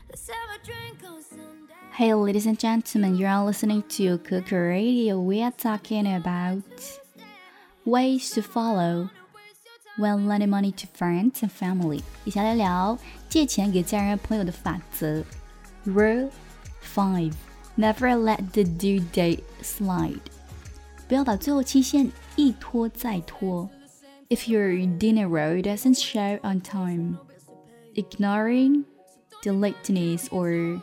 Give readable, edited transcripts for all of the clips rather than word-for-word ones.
Hey, ladies and gentlemen, you are listening to Coco Radio. We are talking about ways to follow when lending money to friends and family. 一起来聊借钱给家人朋友的法则。Rule 5: Never let the due date slide. 不要把最后期限一拖再拖。If your dinner roll doesn't show on time, ignoring the lateness or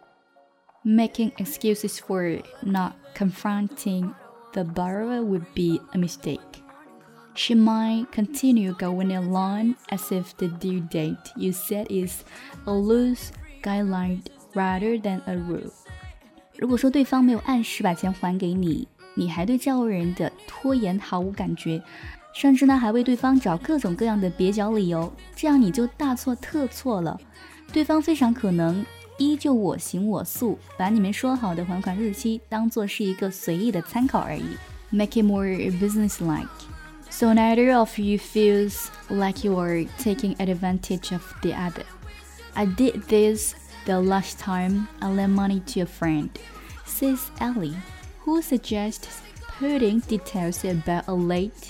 making excuses for not confronting the borrower would be a mistake. She might continue going along as if the due date you set is a loose guideline rather than a rule. 如果说对方没有按时把钱还给你，你还对债务人的拖延毫无感觉，甚至呢还为对方找各种各样的蹩脚理由，这样你就大错特错了。对方非常可能依旧我行我素，把你们说好的还款日期当作是一个随意的参考而已。Make it more businesslike, so neither of you feels like you are taking advantage of the other. I did this the last time I lent money to a friend, says Ellie, who suggests putting details about a late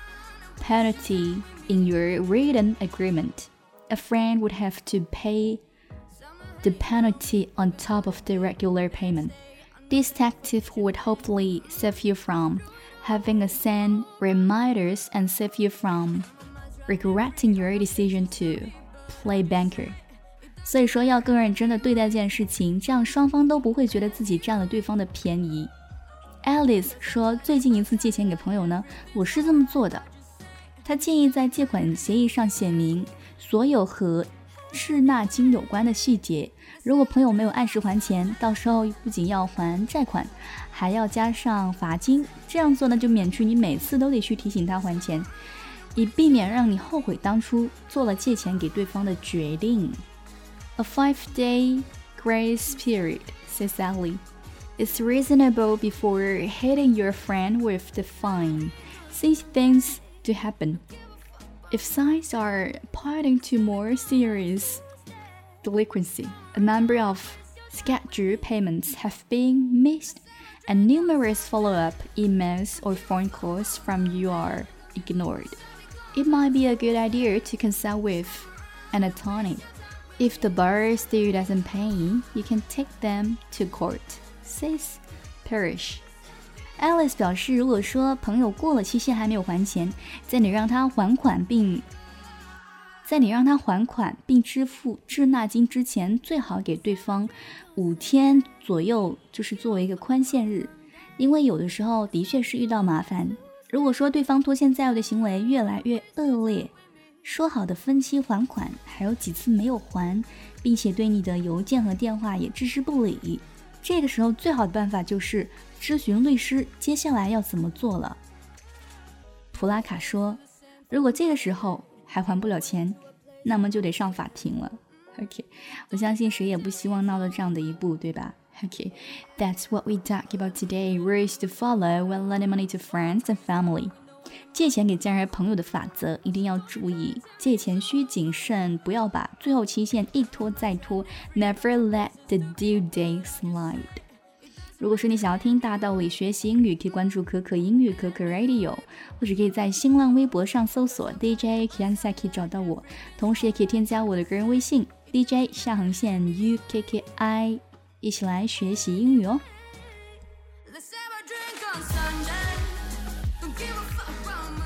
penalty in your written agreement. A friend would have to pay the penalty on top of the regular payment. This tactic would hopefully save you from having to send reminders and save you from regretting your decision to play banker. 所以说要更认真的对待这件事情，这样双方都不会觉得自己占了对方的便宜。Alice 说，最近一次借钱给朋友呢，我是这么做的。他建议在借款协议上写明所有和滞纳金有关的细节，如果朋友没有按时还钱，到时候不仅要还债款，还要加上罚金。这样做呢，就免去你每次都得去提醒他还钱，以避免让你后悔当初做了借钱给对方的决定。A 5-day grace period, says Sally, is reasonable before hitting your friend with the fine, since things do happen. If signs are pointing to more serious delinquency, a number of scheduled payments have been missed, and numerous follow-up emails or phone calls from you are ignored. It might be a good idea to consult with an attorney. If the borrower still doesn't pay, you can take them to court, says Parrish. Alice 表示，如果说朋友过了期限还没有还钱，在你让他还款并支付滞纳金之前，最好给对方5天左右，就是作为一个宽限日。因为有的时候的确是遇到麻烦，如果说对方拖欠债务的行为越来越恶劣，说好的分期还款还有几次没有还，并且对你的邮件和电话也置之不理，这个时候最好的办法就是咨询律师接下来要怎么做了。普拉卡说，如果这个时候还还不了钱，那么就得上法庭了。OK， 我相信谁也不希望闹到这样的一步，对吧？ OK, that's what we talk about today. Rules to follow when lending money to friends and family. 借钱给家人朋友的法则一定要注意，借钱需谨慎，不要把最后期限一拖再拖。 Never let the due date slide. 如果是你想要听大道理学习英语，可以关注可可英语可可 Radio， 或者可以在新浪微博上搜索 DJ Kiansaki 找到我，同时也可以添加我的个人微信 DJ UKKI， 一起来学习英语哦。Let's have a drink on Sunday. Don't give a fuck about my